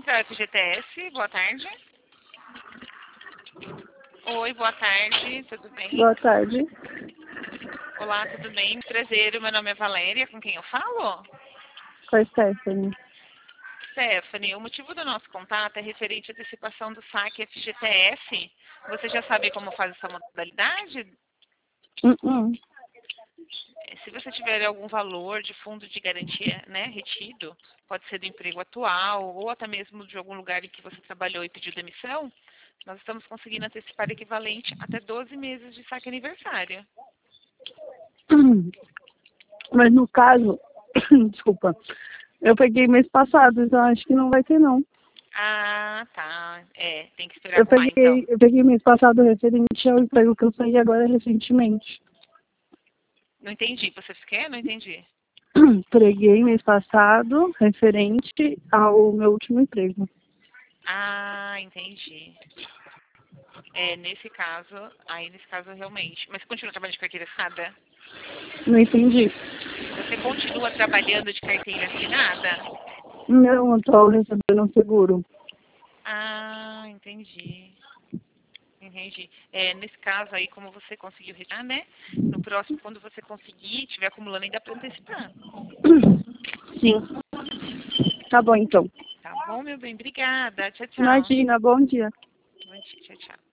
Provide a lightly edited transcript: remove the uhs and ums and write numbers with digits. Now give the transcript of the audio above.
Central FGTS, boa tarde. Oi, boa tarde, tudo bem? Boa tarde. Olá, tudo bem? Prazer, meu nome é Valéria, com quem eu falo? Com a Stephanie. Stephanie, o motivo do nosso contato é referente à antecipação do saque FGTS. Você já sabe como faz essa modalidade? Se você tiver algum valor de fundo de garantia, né, retido, pode ser do emprego atual ou até mesmo de algum lugar em que você trabalhou e pediu demissão, nós estamos conseguindo antecipar equivalente até 12 meses de saque aniversário. Mas no caso, desculpa, eu peguei mês passado, então acho que não vai ter não. Ah, tá. Tem que esperar arrumar então. Eu peguei mês passado referente ao emprego que eu saí agora recentemente. Não entendi. Você quer? Não entendi. Peguei mês passado referente ao meu último emprego. Ah, entendi. Nesse caso realmente. Mas você continua trabalhando de carteira assinada? Não entendi. Você continua trabalhando de carteira assinada? Não, eu tô recebendo um seguro. Ah, entendi. Entendi. Nesse caso aí, como você conseguiu retirar, né? No próximo, quando você conseguir, estiver acumulando, ainda para antecipar. Sim. Tá bom, então. Tá bom, meu bem? Obrigada. Tchau, tchau. Imagina, bom dia. Bom dia, tchau, tchau.